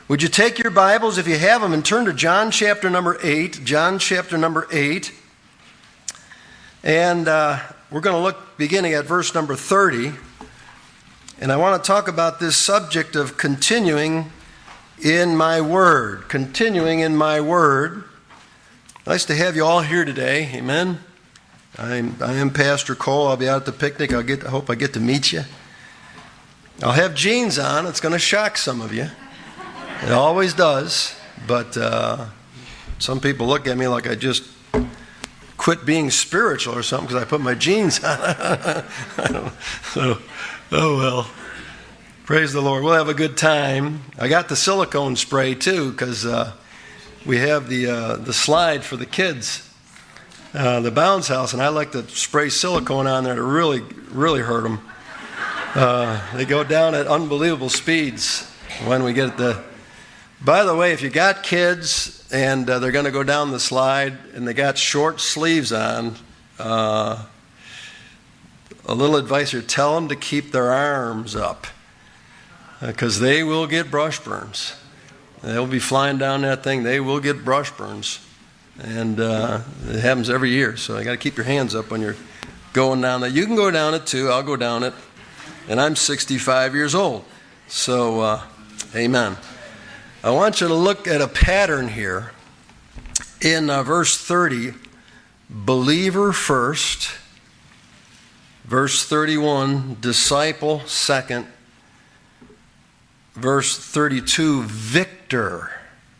Would you take your Bibles, if you have them, and turn to John chapter number 8. John chapter number 8. And we're going to look beginning at verse number 30. And I want to talk about this subject of continuing in my word. Continuing in my word. Nice to have you all here today. Amen. I am Pastor Cole. I'll be out at the picnic. I hope I get to meet you. I'll have jeans on. It's going to shock some of you. It always does, but some people look at me like I just quit being spiritual or something because I put my jeans on. Oh well. Praise the Lord. We'll have a good time. I got the silicone spray too because we have the slide for the kids, the bounce house, and I like to spray silicone on there to really, really hurt them. They go down at unbelievable speeds when we get the... By the way, if you got kids and they're going to go down the slide and they got short sleeves on, a little advice here, tell them to keep their arms up because they will get brush burns. They'll be flying down that thing. They will get brush burns. And it happens every year. So you got to keep your hands up when you're going down there. You can go down it too. I'll go down it. And I'm 65 years old. So, amen. I want you to look at a pattern here in verse 30, believer first, verse 31, disciple second, verse 32, victor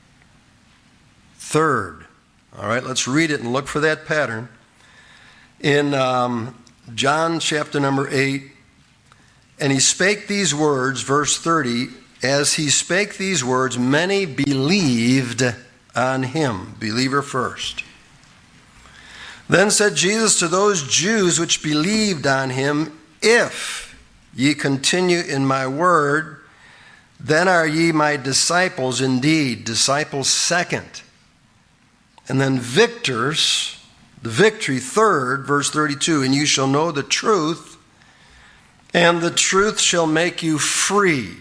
third. All right, let's read it and look for that pattern. In John chapter number 8, and he spake these words, verse 30, as he spake these words, many believed on him. Believer first. Then said Jesus to those Jews which believed on him, if ye continue in my word, then are ye my disciples indeed. Disciples second. And then victors, the victory third, verse 32, and you shall know the truth, and the truth shall make you free.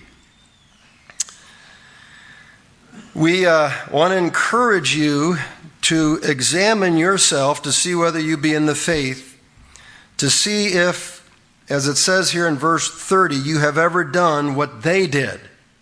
We want to encourage you to examine yourself to see whether you be in the faith, to see if, as it says here in verse 30, you have ever done what they did.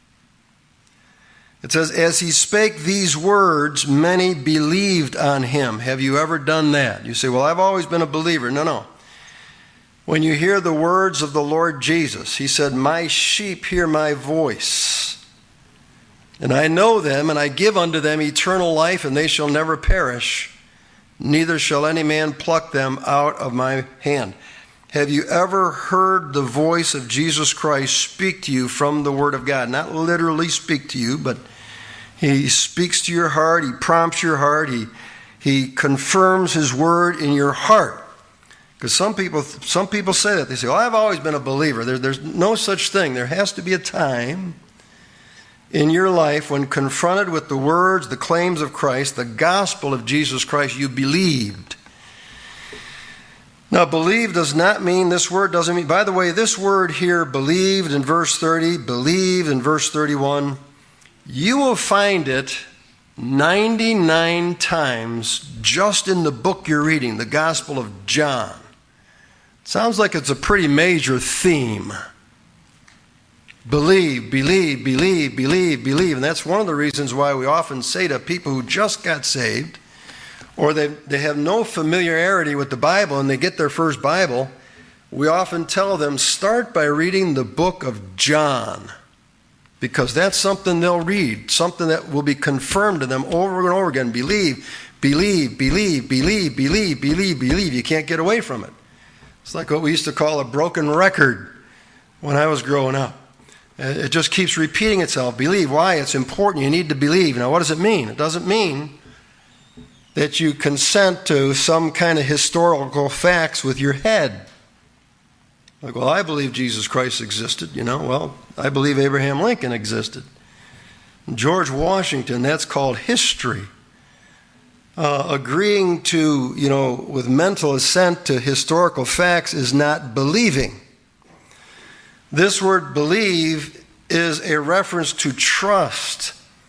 It says, as he spake these words, many believed on him. Have you ever done that? You say, well, I've always been a believer. No. When you hear the words of the Lord Jesus, he said, my sheep hear my voice. And I know them, and I give unto them eternal life, and they shall never perish, neither shall any man pluck them out of my hand. Have you ever heard the voice of Jesus Christ speak to you from the Word of God? Not literally speak to you, but he speaks to your heart, he prompts your heart, he confirms his word in your heart. Because some people say that. They say, well, I've always been a believer. There's no such thing. There has to be a time in your life when confronted with the words, the claims of Christ, the gospel of Jesus Christ, you believed. Now, believe does not mean, this word doesn't mean, by the way, this word here, believed in verse 30, believe in verse 31, you will find it 99 times just in the book you're reading, the Gospel of John. Sounds like it's a pretty major theme. Believe, believe, believe, believe, believe. And that's one of the reasons why we often say to people who just got saved, or they have no familiarity with the Bible and they get their first Bible, we often tell them, start by reading the book of John. Because that's something they'll read, something that will be confirmed to them over and over again. Believe, believe, believe, believe, believe, believe, believe. You can't get away from it. It's like what we used to call a broken record when I was growing up. It just keeps repeating itself. Believe. Why? It's important. You need to believe. Now, what does it mean? It doesn't mean that you consent to some kind of historical facts with your head. Like, well, I believe Jesus Christ existed. Well, I believe Abraham Lincoln existed. George Washington, that's called history. Agreeing to, with mental assent to historical facts is not believing. This word believe is a reference to trust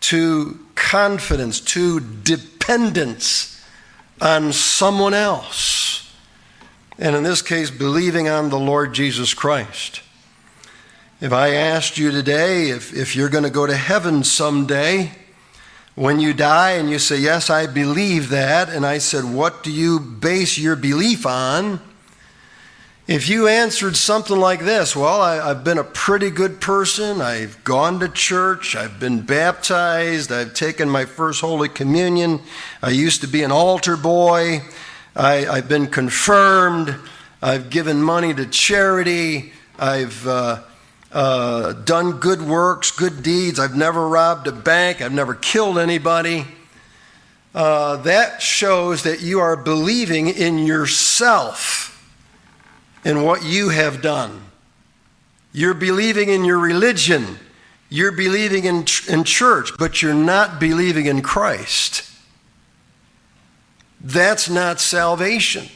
to confidence, to dependence on someone else. And in this case, believing on the Lord Jesus Christ. If I asked you today if you're going to go to heaven someday, when you die and you say, yes, I believe that, and I said, what do you base your belief on? If you answered something like this, well, I've been a pretty good person, I've gone to church, I've been baptized, I've taken my first Holy Communion, I used to be an altar boy, I've been confirmed, I've given money to charity, I've done good works, good deeds, I've never robbed a bank, I've never killed anybody. That shows that you are believing in yourself, in what you have done. You're believing in your religion, you're believing in church, but you're not believing in Christ. That's not salvation.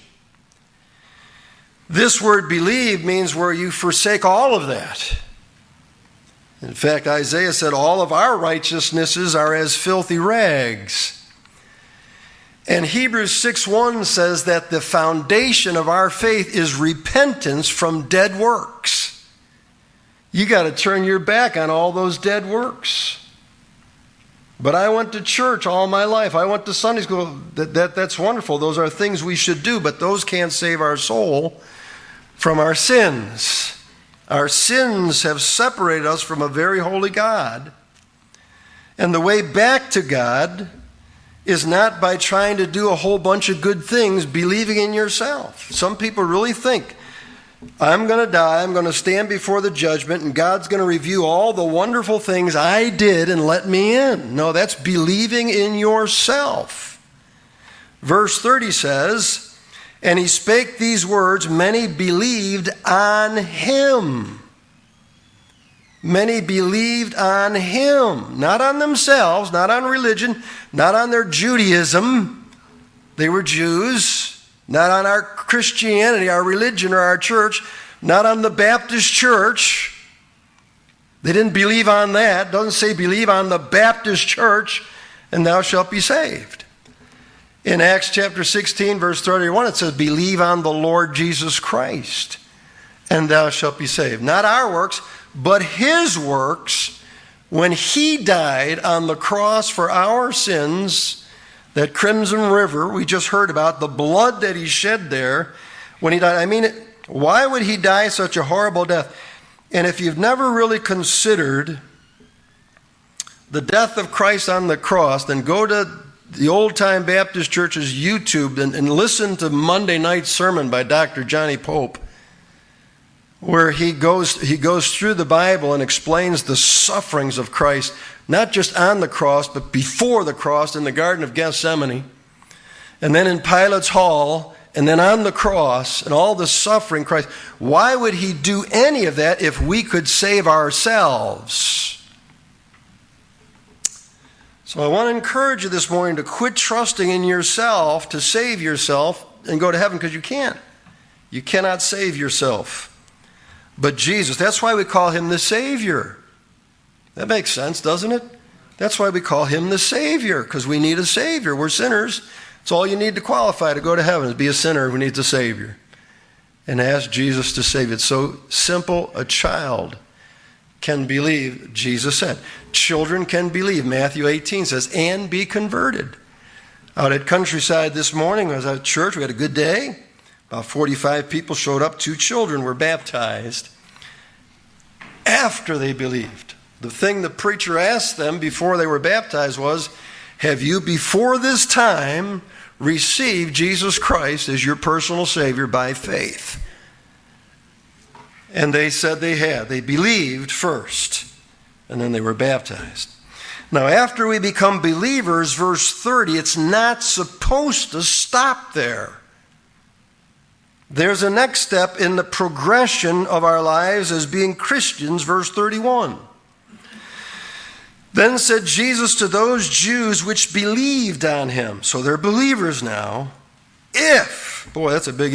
This word believe means where you forsake all of that. In fact, Isaiah said, all of our righteousnesses are as filthy rags. And Hebrews 6:1 says that the foundation of our faith is repentance from dead works. You got to turn your back on all those dead works. But I went to church all my life. I went to Sunday school. That's wonderful. Those are things we should do, but those can't save our soul from our sins. Our sins have separated us from a very holy God. And the way back to God is not by trying to do a whole bunch of good things, believing in yourself. Some people really think, I'm going to die, I'm going to stand before the judgment, and God's going to review all the wonderful things I did and let me in. No, that's believing in yourself. Verse 30 says, and he spake these words, many believed on him. Many believed on him, not on themselves, not on religion, not on their Judaism. They were Jews. Not on our Christianity, our religion, or our church. Not on the Baptist church. They didn't believe on that. It doesn't say believe on the Baptist church and thou shalt be saved. In Acts chapter 16, verse 31, it says, believe on the Lord Jesus Christ and thou shalt be saved. Not our works, but his works when he died on the cross for our sins, that crimson river we just heard about, the blood that he shed there when he died. I mean, why would he die such a horrible death? And if you've never really considered the death of Christ on the cross, then go to the old-time Baptist church's YouTube and listen to Monday night's sermon by Dr. Johnny Pope, where he goes through the Bible and explains the sufferings of Christ, not just on the cross, but before the cross in the Garden of Gethsemane, and then in Pilate's hall, and then on the cross, and all the suffering Christ. Why would he do any of that if we could save ourselves? So I want to encourage you this morning to quit trusting in yourself to save yourself and go to heaven, because you can't. You cannot save yourself. But Jesus, that's why we call him the Savior. That makes sense, doesn't it? That's why we call him the Savior, because we need a Savior. We're sinners. It's all you need to qualify to go to heaven, is be a sinner who needs a Savior. And ask Jesus to save. It's so simple. A child can believe, Jesus said. Children can believe. Matthew 18 says, and be converted. Out at Countryside this morning, I was at church. We had a good day. About 45 people showed up. 2 children were baptized after they believed. The thing the preacher asked them before they were baptized was, have you before this time received Jesus Christ as your personal Savior by faith? And they said they had. They believed first, and then they were baptized. Now, after we become believers, verse 30, it's not supposed to stop there. There's a next step in the progression of our lives as being Christians, verse 31. Then said Jesus to those Jews which believed on him, so they're believers now, if, boy, that's a big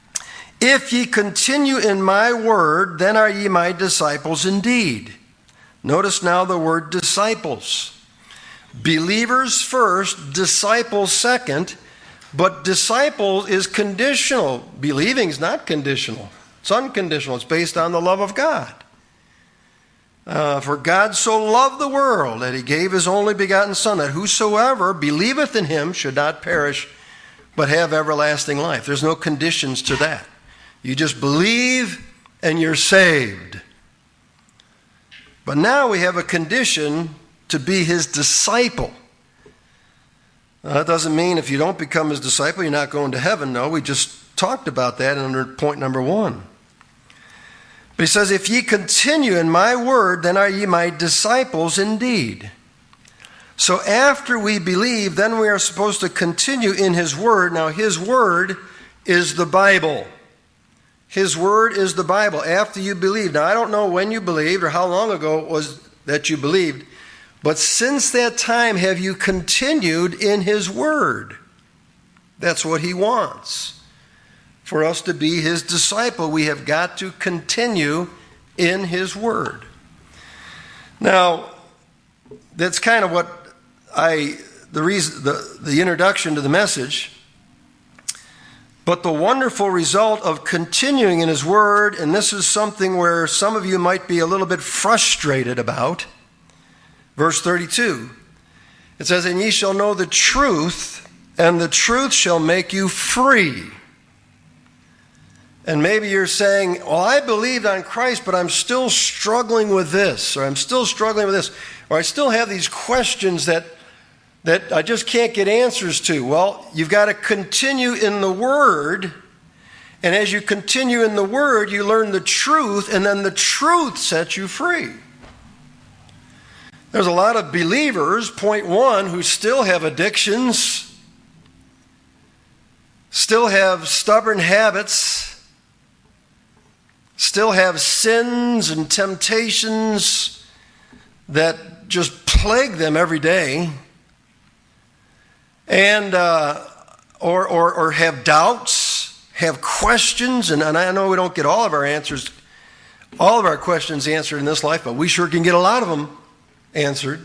if ye continue in my word, then are ye my disciples indeed. Notice now the word disciples. Believers first, disciples second, but disciple is conditional. Believing is not conditional. It's unconditional. It's based on the love of God. For God so loved the world that he gave his only begotten Son, that whosoever believeth in him should not perish, but have everlasting life. There's no conditions to that. You just believe and you're saved. But now we have a condition to be his disciple. Now, that doesn't mean if you don't become his disciple, you're not going to heaven. No, we just talked about that under point number 1. But he says, if ye continue in my word, then are ye my disciples indeed. So after we believe, then we are supposed to continue in his word. Now his word is the Bible. His word is the Bible. After you believe. Now I don't know when you believed or how long ago it was that you believed. But since that time have you continued in his word. That's what he wants. For us to be his disciple, we have got to continue in his word. Now, that's kind of what the introduction to the message. But the wonderful result of continuing in his word, and this is something where some of you might be a little bit frustrated about. Verse 32, it says, and ye shall know the truth, and the truth shall make you free. And maybe you're saying, well, I believed on Christ, but I'm still struggling with this, or I'm still struggling with this, or I still have these questions that I just can't get answers to. Well, you've got to continue in the Word, and as you continue in the Word, you learn the truth, and then the truth sets you free. There's a lot of believers, point 1, who still have addictions, still have stubborn habits, still have sins and temptations that just plague them every day, and or have doubts, have questions, and I know we don't get all of our questions answered in this life, but we sure can get a lot of them answered.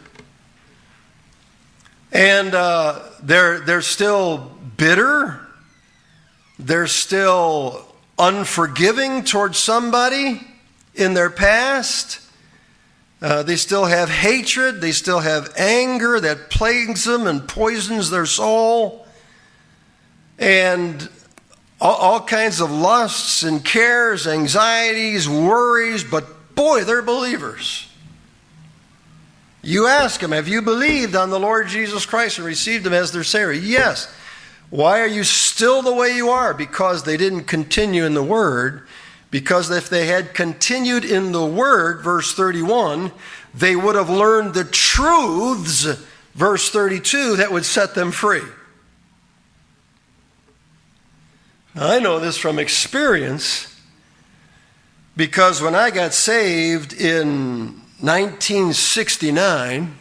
And they're still bitter, they're still unforgiving towards somebody in their past. They still have hatred. They still have anger that plagues them and poisons their soul. And all kinds of lusts and cares, anxieties, worries. But boy, they're believers. You ask them, have you believed on the Lord Jesus Christ and received him as their Savior? Yes. Why are you still the way you are? Because they didn't continue in the Word. Because if they had continued in the Word, verse 31, they would have learned the truths, verse 32, that would set them free. Now, I know this from experience, because when I got saved in 1969,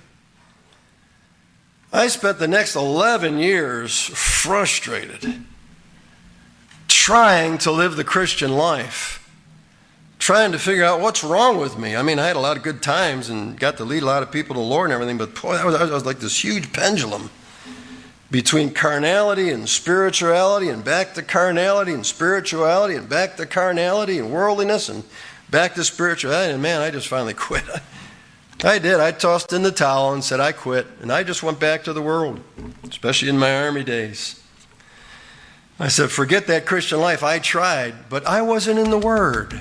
I spent the next 11 years frustrated, trying to live the Christian life, trying to figure out what's wrong with me. I mean, I had a lot of good times and got to lead a lot of people to the Lord and everything, but boy, I was like this huge pendulum between carnality and spirituality, and back to carnality and spirituality, and back to carnality and worldliness, and back to spirituality. And man, I just finally quit. I did. I tossed in the towel and said, I quit. And I just went back to the world, especially in my army days. I said, forget that Christian life. I tried, but I wasn't in the Word.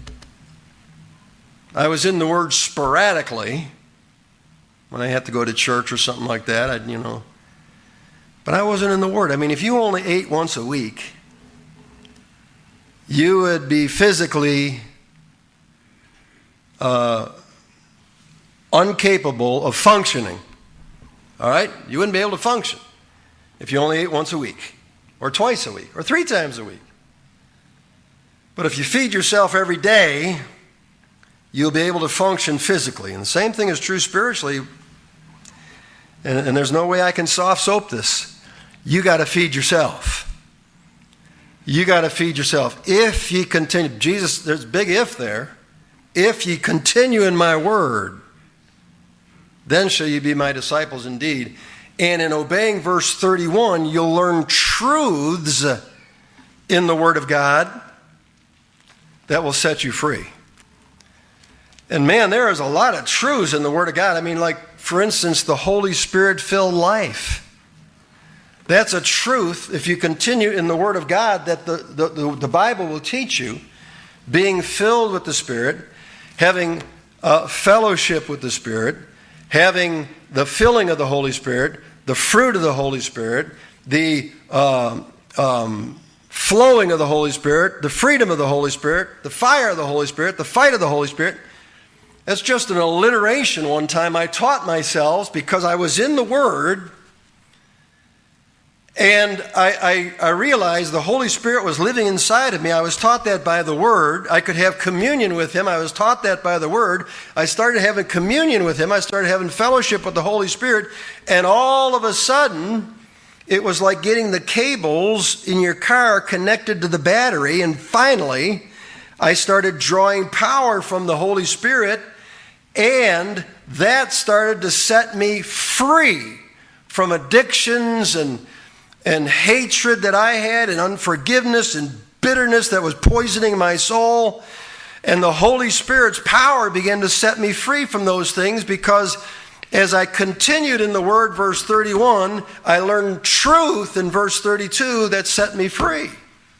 I was in the Word sporadically when I had to go to church or something like that, But I wasn't in the Word. I mean, if you only ate once a week, you would be physically incapable of functioning. All right? You wouldn't be able to function if you only ate once a week, or twice a week, or 3 times a week. But if you feed yourself every day, you'll be able to function physically. And the same thing is true spiritually. And there's no way I can soft soap this. You got to feed yourself. You got to feed yourself. If ye continue, Jesus, there's a big if there. If ye continue in my word, Then shall you be my disciples indeed. And in obeying verse 31, you'll learn truths in the Word of God that will set you free. And man, there is a lot of truths in the Word of God. I mean, like, for instance, the Holy Spirit-filled life. That's a truth, if you continue in the Word of God, that the Bible will teach you. Being filled with the Spirit, having fellowship with the Spirit, having the filling of the Holy Spirit, the fruit of the Holy Spirit, the flowing of the Holy Spirit, the freedom of the Holy Spirit, the fire of the Holy Spirit, the fight of the Holy Spirit. That's just an alliteration. One time I taught myself because I was in the Word, and I realized the Holy Spirit was living inside of me. I was taught that by the Word. I could have communion with Him. I was taught that by the Word. I started having communion with Him. I started having fellowship with the Holy Spirit. And all of a sudden, it was like getting the cables in your car connected to the battery. And finally, I started drawing power from the Holy Spirit. And that started to set me free from addictions and hatred that I had, and unforgiveness and bitterness that was poisoning my soul. And the Holy Spirit's power began to set me free from those things, because as I continued in the Word, verse 31, I learned truth in verse 32 that set me free.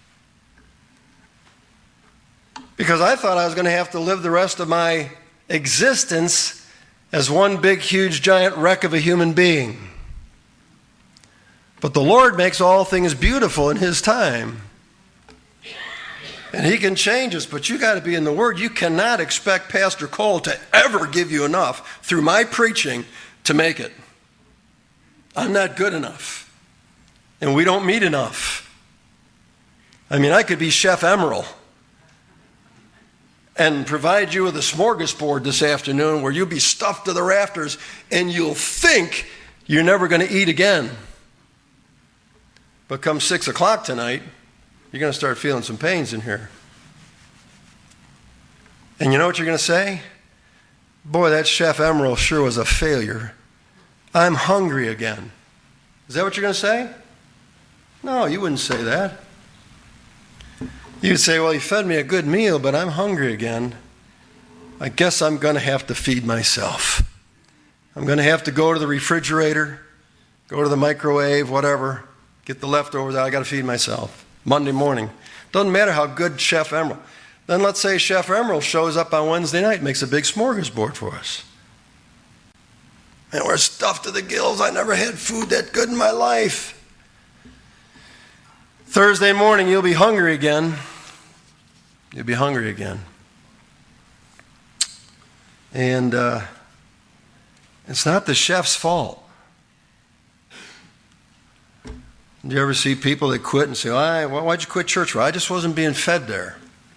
Because I thought I was going to have to live the rest of my existence as one big, huge, giant wreck of a human being. But the Lord makes all things beautiful in His time. And He can change us, but you got to be in the Word. You cannot expect Pastor Cole to ever give you enough through my preaching to make it. I'm not good enough. And we don't meet enough. I mean, I could be Chef Emerald and provide you with a smorgasbord this afternoon where you'll be stuffed to the rafters and you'll think you're never going to eat again. But come 6 o'clock tonight, you're going to start feeling some pains in here. And you know what you're going to say? Boy, that Chef Emerald sure was a failure. I'm hungry again. Is that what you're going to say? No, you wouldn't say that. You'd say, well, you fed me a good meal, but I'm hungry again. I guess I'm going to have to feed myself. I'm going to have to go to the refrigerator, go to the microwave, whatever. Get the leftovers out. I got to feed myself. Monday morning. Doesn't matter how good Chef Emerald. Then let's say Chef Emerald shows up on Wednesday night, makes a big smorgasbord for us. And we're stuffed to the gills. I never had food that good in my life. Thursday morning, you'll be hungry again. You'll be hungry again. And it's not the chef's fault. Do you ever see people that quit and say, why'd you quit church? Well, I just wasn't being fed there.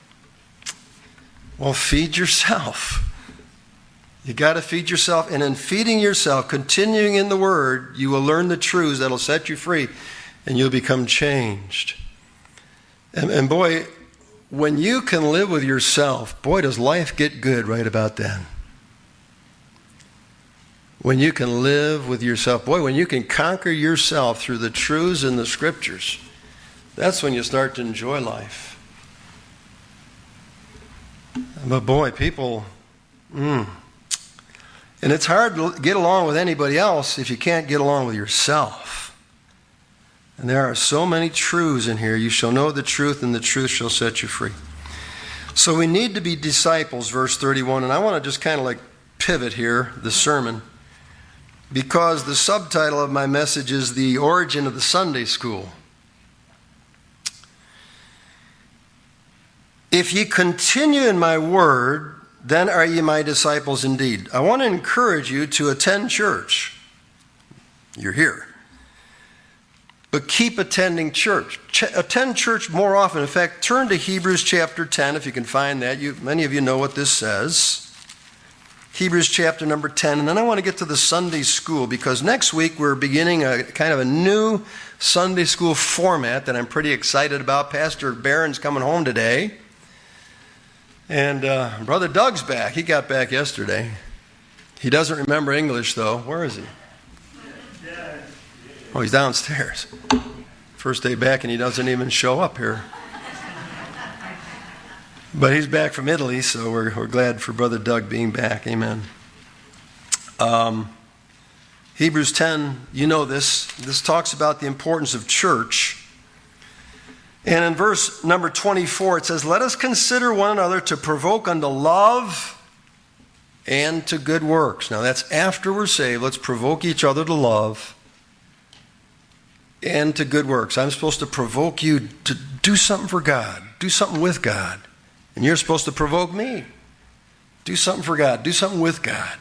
Well, feed yourself. You got to feed yourself. And in feeding yourself, continuing in the Word, you will learn the truths that will set you free, and you'll become changed. And boy, when you can live with yourself, boy, does life get good right about then. When you can live with yourself, boy, when you can conquer yourself through the truths in the Scriptures, that's when you start to enjoy life. But boy, people, and it's hard to get along with anybody else if you can't get along with yourself. And there are so many truths in here. You shall know the truth, and the truth shall set you free. So we need to be disciples, verse 31. And I want to just kind of like pivot here, the sermon, because the subtitle of my message is The Origin of the Sunday School. If ye continue in my word, then are ye my disciples indeed. I want to encourage you to attend church. You're here. But keep attending church. Attend church more often. In fact, turn to Hebrews chapter 10 if you can find that. Many of you know what this says. Hebrews chapter number 10. And then I want to get to the Sunday school, because next week we're beginning a kind of a new Sunday school format that I'm pretty excited about. Pastor Barron's coming home today. And Brother Doug's back. He got back yesterday. He doesn't remember English, though. Where is he? Oh, he's downstairs. First day back, and he doesn't even show up here. But he's back from Italy, so we're glad for Brother Doug being back. Amen. Hebrews 10, you know this. This talks about the importance of church. And in verse number 24, it says, "Let us consider one another to provoke unto love and to good works." Now that's after we're saved. Let's provoke each other to love and to good works. I'm supposed to provoke you to do something for God, do something with God. And you're supposed to provoke me. Do something for God, do something with God.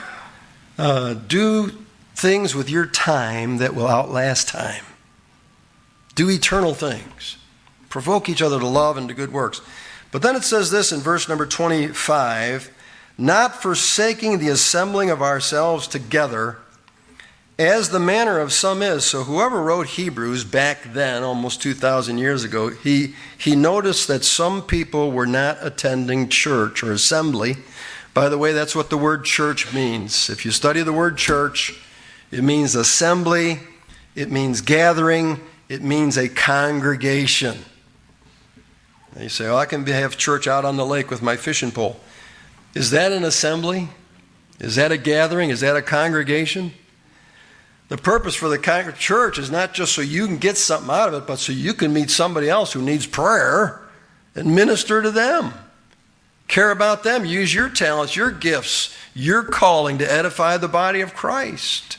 Do things with your time that will outlast time. Do eternal things. Provoke each other to love and to good works. But then it says this in verse number 25, "Not forsaking the assembling of ourselves together, as the manner of some is." So whoever wrote Hebrews back then, almost 2,000 years ago, he noticed that some people were not attending church or assembly. By the way, that's what the word church means. If you study the word church, it means assembly, it means gathering, it means a congregation. And you say, "Oh, I can have church out on the lake with my fishing pole." Is that an assembly? Is that a gathering? Is that a congregation? The purpose for the church is not just so you can get something out of it, but so you can meet somebody else who needs prayer and minister to them. Care about them. Use your talents, your gifts, your calling to edify the body of Christ.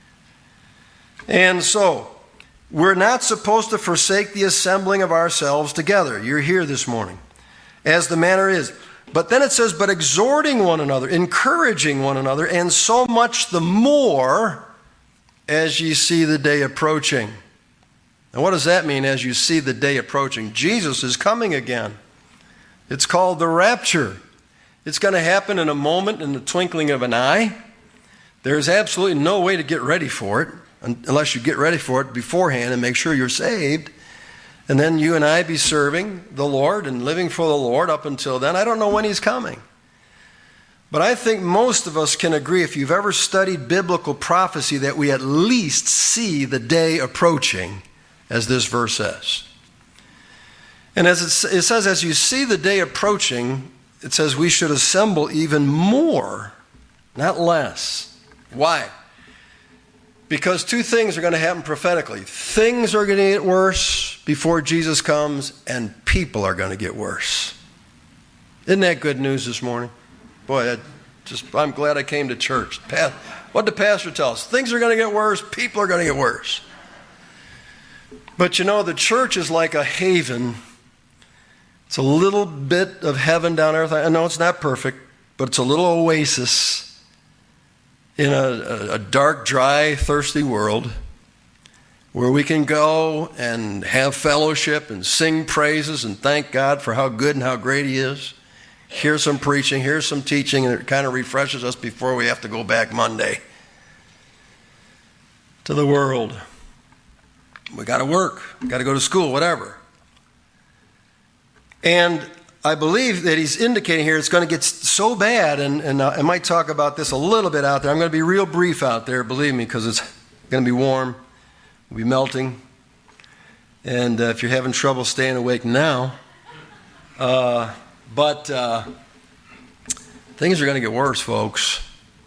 And so, we're not supposed to forsake the assembling of ourselves together. You're here this morning, as the manner is. But then it says, "But exhorting one another, encouraging one another, and so much the more as ye see the day approaching." Now what does that mean, as you see the day approaching? Jesus is coming again. It's called the rapture. It's going to happen in a moment, in the twinkling of an eye. There's absolutely no way to get ready for it, unless you get ready for it beforehand and make sure you're saved. And then you and I be serving the Lord and living for the Lord up until then. I don't know when He's coming. But I think most of us can agree, if you've ever studied biblical prophecy, that we at least see the day approaching, as this verse says. And as it says, as you see the day approaching, it says we should assemble even more, not less. Why? Because two things are going to happen prophetically. Things are going to get worse before Jesus comes, and people are going to get worse. Isn't that good news this morning? Boy, I'm glad I came to church. What did the pastor tell us? Things are going to get worse. People are going to get worse. But you know, the church is like a haven. It's a little bit of heaven down earth. I know it's not perfect, but it's a little oasis in a dark, dry, thirsty world where we can go and have fellowship and sing praises and thank God for how good and how great He is. Hear some preaching, hear some teaching, and it kind of refreshes us before we have to go back Monday to the world. We got to work, got to go to school, whatever. And I believe that he's indicating here it's going to get so bad, and I might talk about this a little bit out there. I'm going to be real brief out there, believe me, because it's going to be warm, it'll be melting. And if you're having trouble staying awake now, But things are going to get worse, folks.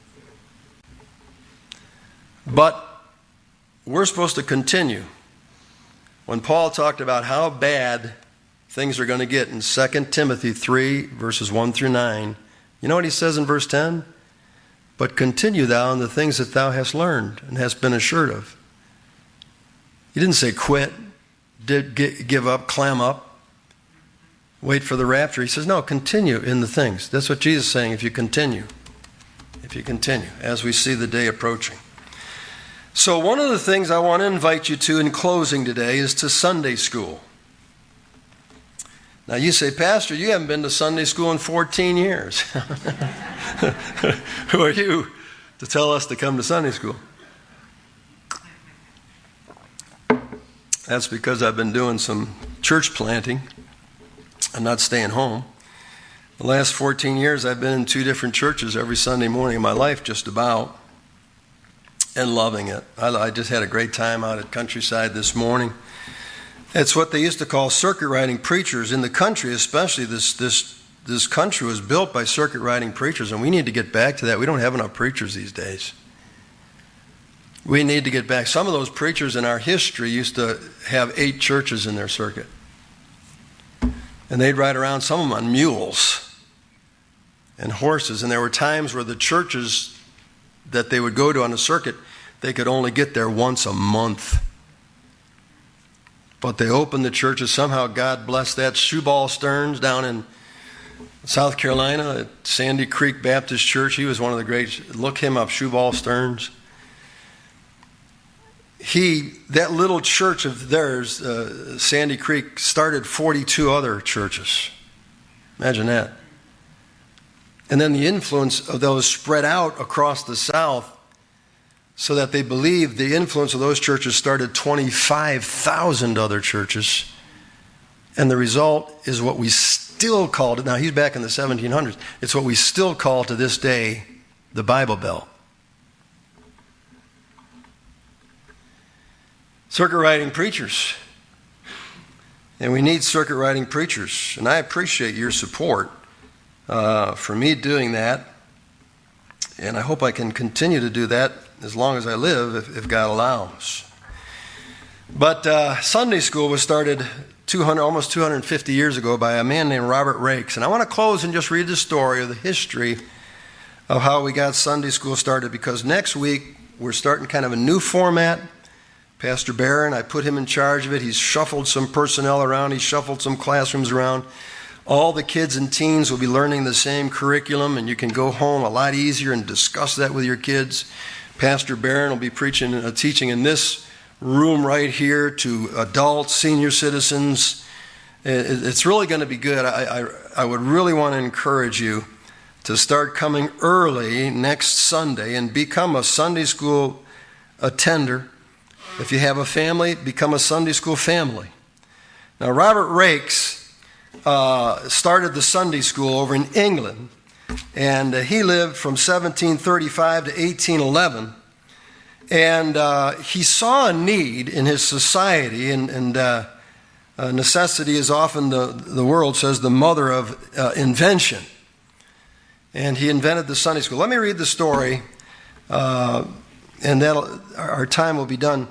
But we're supposed to continue. When Paul talked about how bad things are going to get in 2 Timothy 3, verses 1 through 9, you know what he says in verse 10? "But continue thou in the things that thou hast learned and hast been assured of." He didn't say quit, give up, clam up. Wait for the rapture. He says, no, continue in the things. That's what Jesus is saying, if you continue, as we see the day approaching. So one of the things I want to invite you to in closing today is to Sunday school. Now you say, "Pastor, you haven't been to Sunday school in 14 years. Who are you to tell us to come to Sunday school? That's because I've been doing some church planting. I'm not staying home. The last 14 years, I've been in 2 different churches every Sunday morning of my life, just about, and loving it. I just had a great time out at Countryside this morning. It's what they used to call circuit riding preachers. In the country, especially, this country was built by circuit riding preachers, and we need to get back to that. We don't have enough preachers these days. We need to get back. Some of those preachers in our history used to have 8 churches in their circuit. And they'd ride around, some of them on mules and horses. And there were times where the churches that they would go to on the circuit, they could only get there once a month. But they opened the churches. Somehow God blessed that. Shubal Stearns down in South Carolina at Sandy Creek Baptist Church. He was one of the great. Look him up, Shubal Stearns. That little church of theirs, Sandy Creek, started 42 other churches. Imagine that. And then the influence of those spread out across the South, so that they believed the influence of those churches started 25,000 other churches. And the result is what we still call it. Now, he's back in the 1700s. It's what we still call to this day the Bible Belt. Circuit riding preachers. And we need circuit riding preachers. And I appreciate your support for me doing that. And I hope I can continue to do that as long as I live, if God allows. But Sunday school was started almost 250 years ago by a man named Robert Rakes. And I want to close and just read the story of the history of how we got Sunday school started, because next week we're starting kind of a new format. Pastor Barron, I put him in charge of it. He's shuffled some personnel around. He's shuffled some classrooms around. All the kids and teens will be learning the same curriculum, and you can go home a lot easier and discuss that with your kids. Pastor Barron will be teaching in this room right here to adults, senior citizens. It's really going to be good. I would really want to encourage you to start coming early next Sunday and become a Sunday school attender. If you have a family, become a Sunday school family. Now, Robert Rakes started the Sunday school over in England, and he lived from 1735 to 1811. And he saw a need in his society, and necessity is often, the world says, the mother of invention. And he invented the Sunday school. Let me read the story, and our time will be done.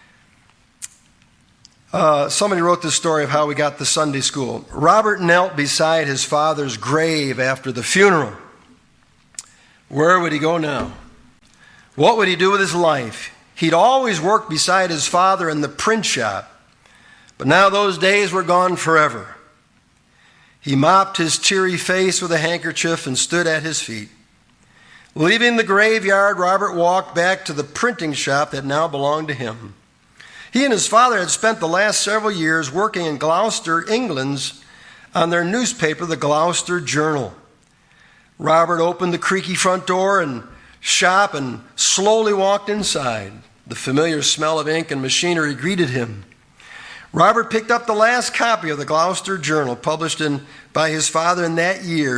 Somebody wrote this story of how we got the Sunday school. Robert knelt beside his father's grave after the funeral. Where would he go now? What would he do with his life? He'd always worked beside his father in the print shop, but now those days were gone forever. He mopped his teary face with a handkerchief and stood at his feet. Leaving the graveyard, Robert walked back to the printing shop that now belonged to him. He and his father had spent the last several years working in Gloucester, England, on their newspaper, the Gloucester Journal. Robert opened the creaky front door and shop and slowly walked inside. The familiar smell of ink and machinery greeted him. Robert picked up the last copy of the Gloucester Journal, published by his father in that year,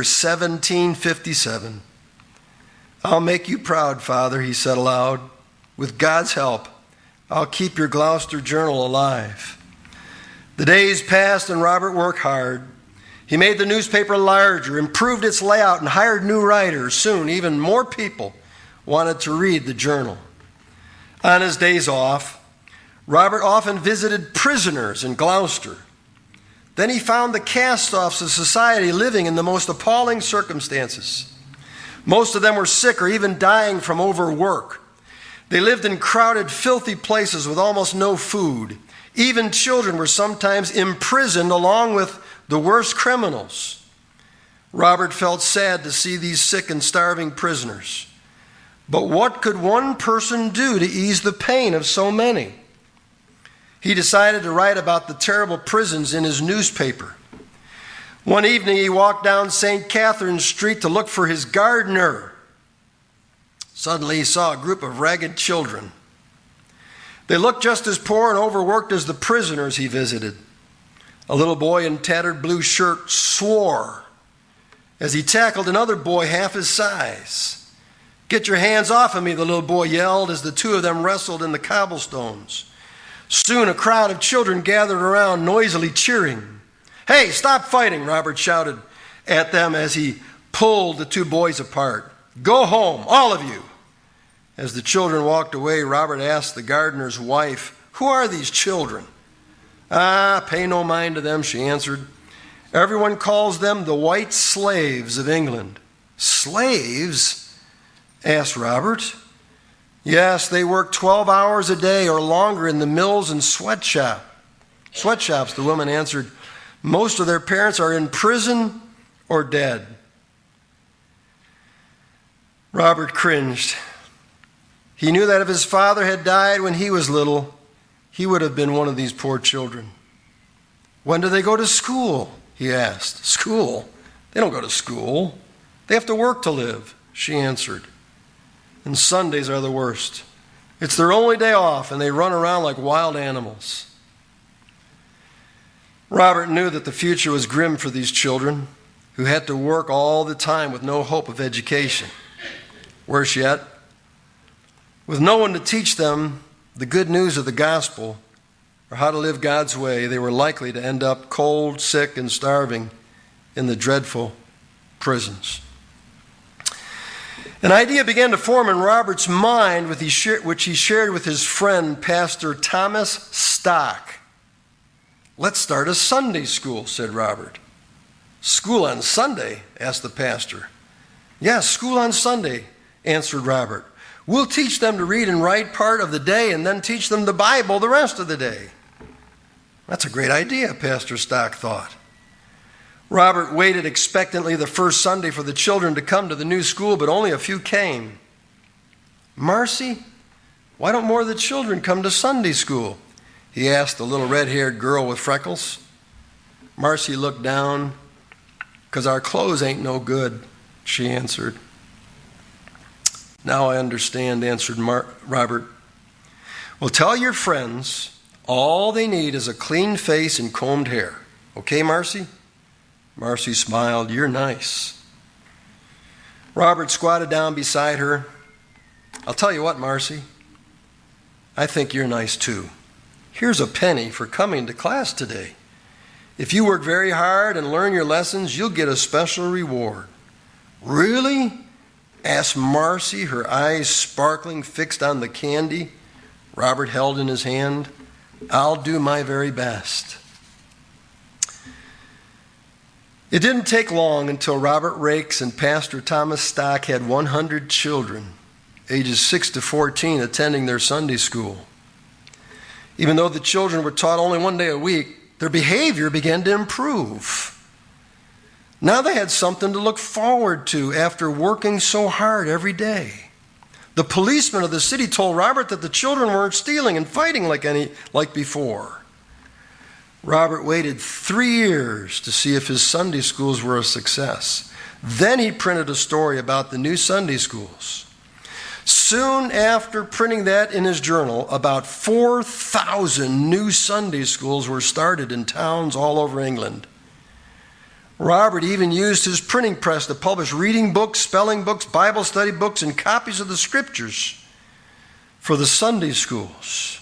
1757. "I'll make you proud, Father," he said aloud. "With God's help, I'll keep your Gloucester Journal alive." The days passed and Robert worked hard. He made the newspaper larger, improved its layout, and hired new writers. Soon, even more people wanted to read the journal. On his days off, Robert often visited prisoners in Gloucester. Then he found the cast-offs of society living in the most appalling circumstances. Most of them were sick or even dying from overwork. They lived in crowded, filthy places with almost no food. Even children were sometimes imprisoned along with the worst criminals. Robert felt sad to see these sick and starving prisoners. But what could one person do to ease the pain of so many? He decided to write about the terrible prisons in his newspaper. One evening he walked down St. Catherine's Street to look for his gardener. Suddenly he saw a group of ragged children. They looked just as poor and overworked as the prisoners he visited. A little boy in tattered blue shirt swore as he tackled another boy half his size. "Get your hands off of me," the little boy yelled as the two of them wrestled in the cobblestones. Soon a crowd of children gathered around, noisily cheering. "Hey, stop fighting," Robert shouted at them as he pulled the two boys apart. "Go home, all of you." As the children walked away, Robert asked the gardener's wife, "Who are these children?" "Ah, pay no mind to them," she answered. "Everyone calls them the white slaves of England." "Slaves?" asked Robert. "Yes, they work 12 hours a day or longer in the mills and sweatshops," the woman answered. "Most of their parents are in prison or dead." Robert cringed. He knew that if his father had died when he was little, he would have been one of these poor children. "When do they go to school?" he asked. "School? They don't go to school. They have to work to live," she answered. "And Sundays are the worst. It's their only day off, and they run around like wild animals." Robert knew that the future was grim for these children who had to work all the time with no hope of education. Worse yet, with no one to teach them the good news of the gospel or how to live God's way, they were likely to end up cold, sick, and starving in the dreadful prisons. An idea began to form in Robert's mind, which he shared with his friend, Pastor Thomas Stock. "Let's start a Sunday school," said Robert. "School on Sunday?" asked the pastor. "Yes, school on Sunday," answered Robert. "We'll teach them to read and write part of the day and then teach them the Bible the rest of the day." "That's a great idea," Pastor Stock thought. Robert waited expectantly the first Sunday for the children to come to the new school, but only a few came. "Marcy, why don't more of the children come to Sunday school?" he asked the little red-haired girl with freckles. Marcy looked down. "'Cause our clothes ain't no good," she answered. "Now I understand," answered Robert. "Well, tell your friends all they need is a clean face and combed hair. Okay, Marcy?" Marcy smiled. "You're nice." Robert squatted down beside her. "I'll tell you what, Marcy. I think you're nice too. Here's a penny for coming to class today. If you work very hard and learn your lessons, you'll get a special reward." "Really?" asked Marcy, her eyes sparkling, fixed on the candy Robert held in his hand. "I'll do my very best." It didn't take long until Robert Rakes and Pastor Thomas Stock had 100 children, ages 6 to 14, attending their Sunday school. Even though the children were taught only one day a week, their behavior began to improve. Now they had something to look forward to after working so hard every day. The policeman of the city told Robert that the children weren't stealing and fighting like before. Robert waited 3 years to see if his Sunday schools were a success. Then he printed a story about the new Sunday schools. Soon after printing that in his journal, about 4,000 new Sunday schools were started in towns all over England. Robert even used his printing press to publish reading books, spelling books, Bible study books, and copies of the scriptures for the Sunday schools.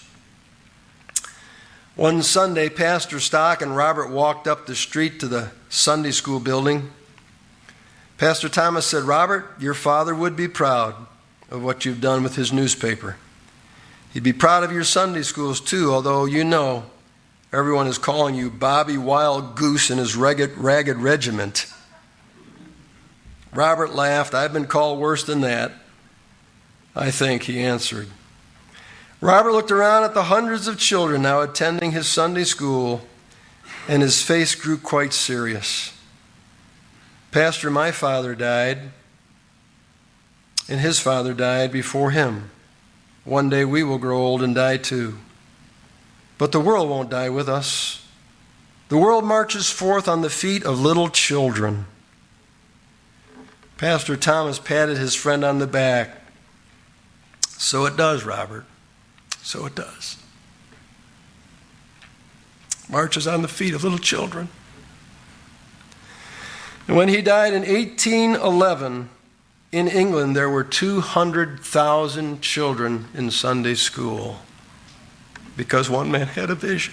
One Sunday, Pastor Stock and Robert walked up the street to the Sunday school building. Pastor Thomas said, "Robert, your father would be proud of what you've done with his newspaper. He'd be proud of your Sunday schools too, although you know everyone is calling you Bobby Wild Goose and his ragged regiment." Robert laughed. "I've been called worse than that, I think," he answered. Robert looked around at the hundreds of children now attending his Sunday school, and his face grew quite serious. "Pastor, my father died, and his father died before him. One day we will grow old and die too. But the world won't die with us. The world marches forth on the feet of little children." Pastor Thomas patted his friend on the back. "So it does, Robert. So it does. Marches on the feet of little children." And when he died in 1811, in England, there were 200,000 children in Sunday school because one man had a vision.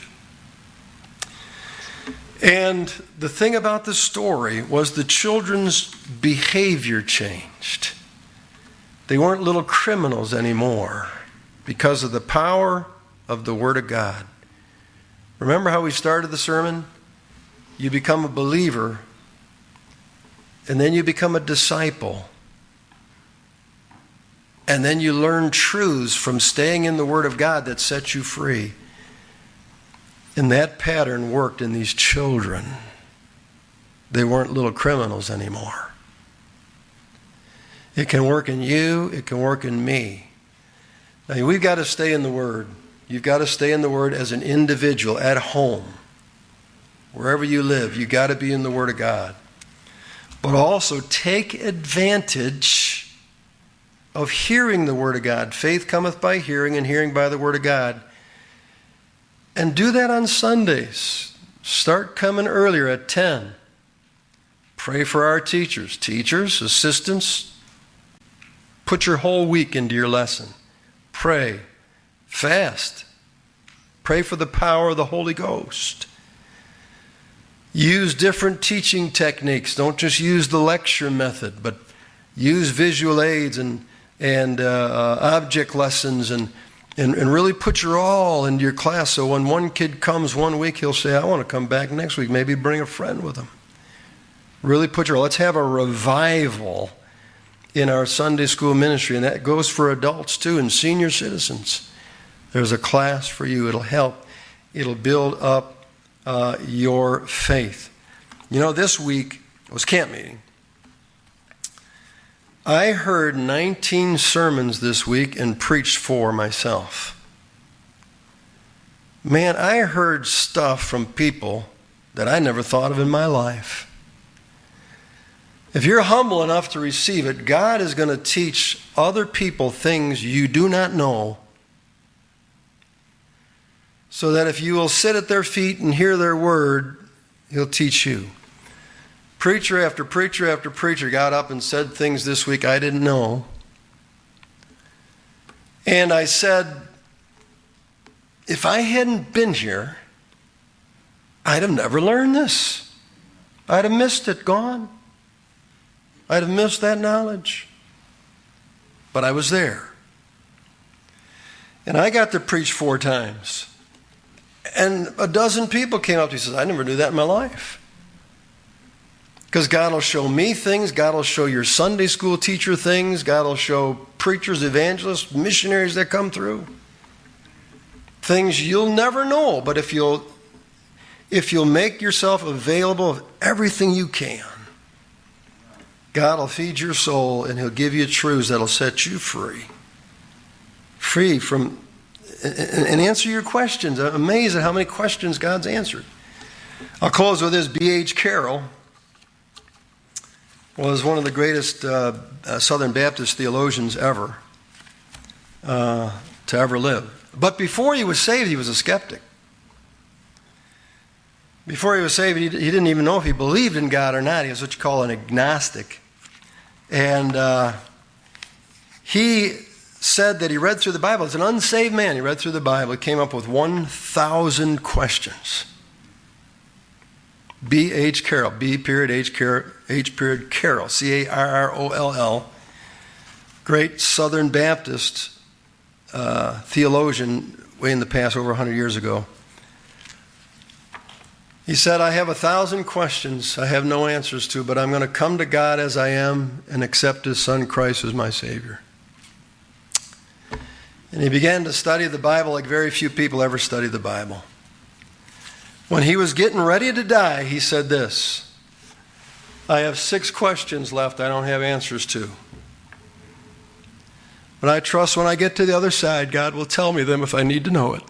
And the thing about the story was the children's behavior changed. They weren't little criminals anymore because of the power of the Word of God. Remember how we started the sermon? You become a believer, and then you become a disciple. And then you learn truths from staying in the Word of God that sets you free. And that pattern worked in these children. They weren't little criminals anymore. It can work in you. It can work in me. Now, we've got to stay in the Word. You've got to stay in the Word as an individual at home. Wherever you live, you've got to be in the Word of God. But also take advantage of hearing the Word of God. Faith cometh by hearing, and hearing by the Word of God. And do that on Sundays. Start coming earlier at 10. Pray for our teachers. Teachers, assistants, put your whole week into your lesson. Pray. Fast. Pray for the power of the Holy Ghost. Use different teaching techniques. Don't just use the lecture method, but use visual aids and object lessons and really put your all into your class, so when one kid comes one week, he'll say, I want to come back next week. Maybe bring a friend with him. Really put your all. Let's have a revival in our Sunday school ministry, and that goes for adults too and senior citizens. There's a class for you. It'll help. It'll build up your faith. You know, this week was camp meeting. I heard 19 sermons this week and preached 4 myself. Man, I heard stuff from people that I never thought of in my life. If you're humble enough to receive it, God is going to teach other people things you do not know, so that if you will sit at their feet and hear their word, He'll teach you. Preacher after preacher after preacher got up and said things this week I didn't know. And I said, if I hadn't been here, I'd have never learned this. I'd have missed it, gone. I'd have missed that knowledge. But I was there. And I got to preach 4 times. And a dozen people came up to me and said, I never knew that in my life. Because God will show me things. God will show your Sunday school teacher things. God will show preachers, evangelists, missionaries that come through. Things you'll never know. But if you'll make yourself available of everything you can, God will feed your soul and He'll give you truths that'll set you free. Free from, and answer your questions. I'm amazed at how many questions God's answered. I'll close with this. B.H. Carroll was one of the greatest Southern Baptist theologians ever to ever live. But before he was saved, he was a skeptic. Before he was saved, he didn't even know if he believed in God or not. He was what you call an agnostic. And he said that he read through the Bible. As an unsaved man, he read through the Bible. He came up with 1,000 questions. B.H. Carroll, B.H. Carroll, C-A-R-R-O-L-L, great Southern Baptist theologian way in the past, over 100 years ago. He said, I have 1,000 questions I have no answers to, but I'm going to come to God as I am and accept His Son Christ as my Savior. And he began to study the Bible like very few people ever study the Bible. When he was getting ready to die, he said this, I have 6 questions left I don't have answers to. But I trust when I get to the other side, God will tell me them if I need to know it.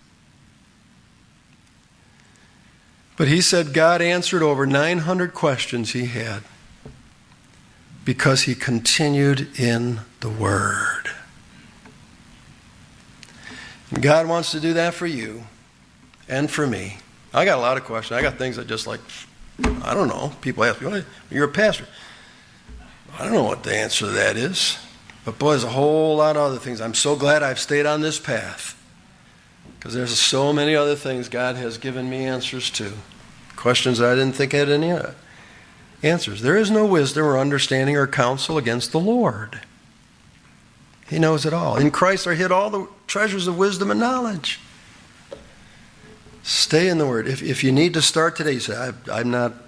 But he said God answered over 900 questions he had because he continued in the Word. And God wants to do that for you and for me. I got a lot of questions. I got things that just like, I don't know. People ask me, you're a pastor. I don't know what the answer to that is. But boy, there's a whole lot of other things. I'm so glad I've stayed on this path, because there's so many other things God has given me answers to. Questions I didn't think I had any answers. There is no wisdom or understanding or counsel against the Lord. He knows it all. In Christ are hid all the treasures of wisdom and knowledge. Stay in the Word. If you need to start today, you say, I've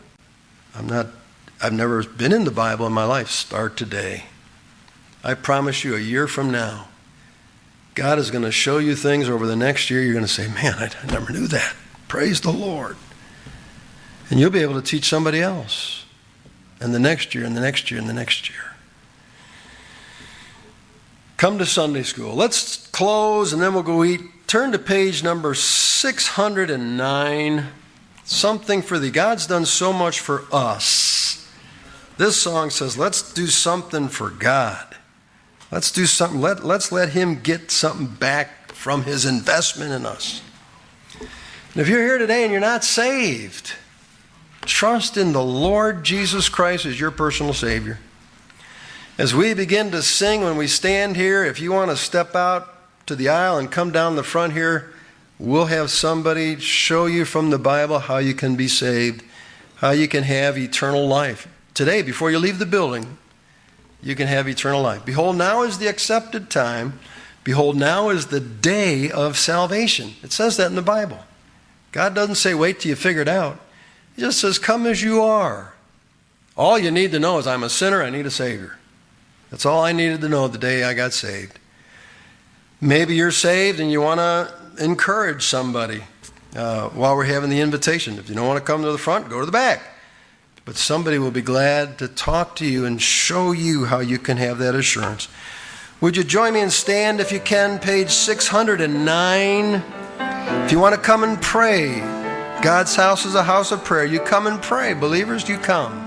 never been in the Bible in my life. Start today. I promise you, a year from now, God is going to show you things over the next year. You're going to say, man, I never knew that. Praise the Lord. And you'll be able to teach somebody else. And the next year, and the next year, and the next year. Come to Sunday school. Let's close, and then we'll go eat. Turn to page number 609. Something for thee. God's done so much for us. This song says, let's do something for God. Let's do something. Let's let Him get something back from His investment in us. And if you're here today and you're not saved, trust in the Lord Jesus Christ as your personal Savior. As we begin to sing, when we stand here, if you want to step out to the aisle and come down the front here, we'll have somebody show you from the Bible how you can be saved, how you can have eternal life. Today, before you leave the building, you can have eternal life. Behold, now is the accepted time. Behold, now is the day of salvation. It says that in the Bible. God doesn't say, wait till you figure it out. He just says, come as you are. All you need to know is I'm a sinner, I need a Savior. That's all I needed to know the day I got saved. Maybe you're saved and you want to encourage somebody while we're having the invitation. If you don't want to come to the front, go to the back. But somebody will be glad to talk to you and show you how you can have that assurance. Would you join me and stand if you can, page 609. If you want to come and pray, God's house is a house of prayer. You come and pray. Believers, you come.